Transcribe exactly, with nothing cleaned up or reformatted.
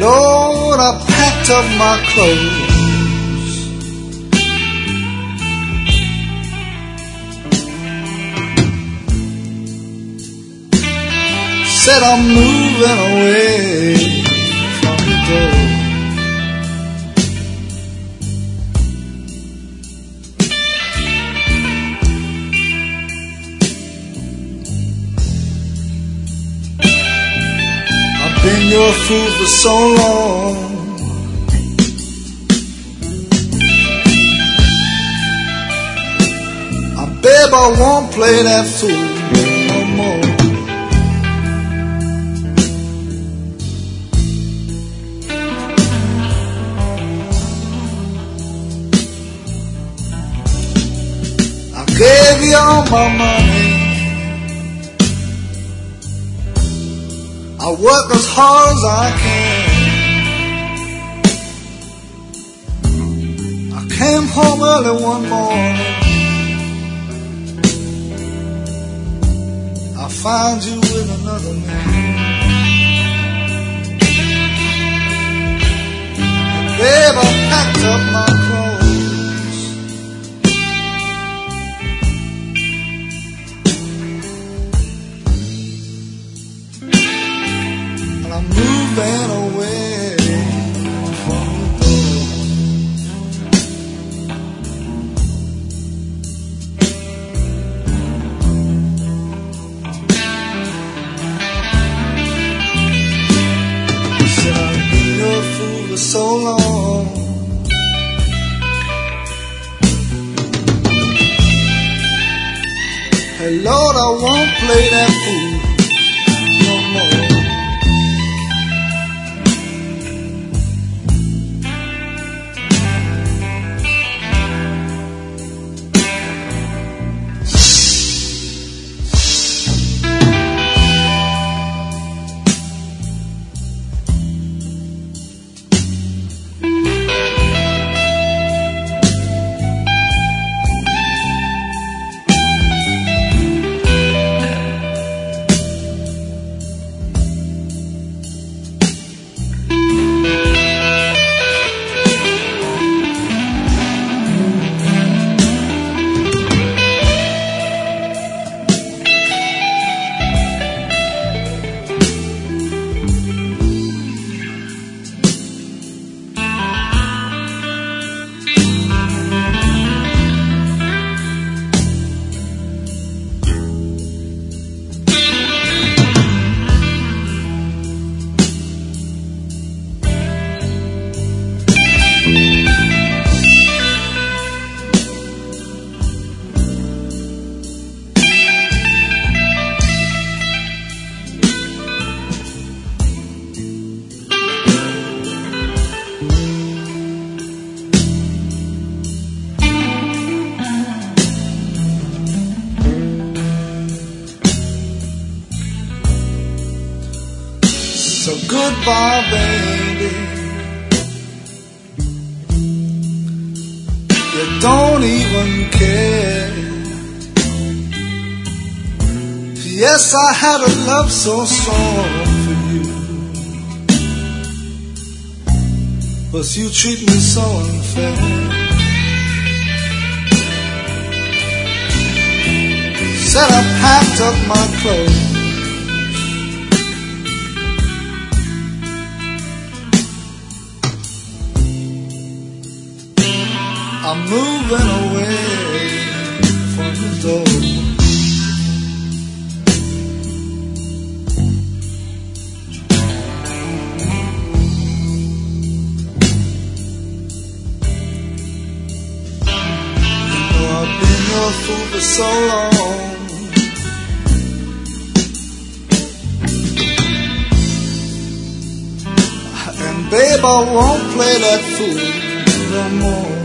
Lord, I packed up my clothes, said I'm moving away from the door. I've been your fool for so long, babe, I won't play that fool no more. I gave you all my money, I work as hard as I can. I came home early one morning, I found you with another man. And babe, I packed up my clothes, and I'm moving away from the door. So long, hey Lord, I won't play that fool no more. So goodbye, baby. You don't even care. Yes, I had a love so strong for you, but you treat me so unfair. Said I packed up my clothes, I'm moving away from the door. You know I've been your fool for so long, and babe, I won't play that fool no more.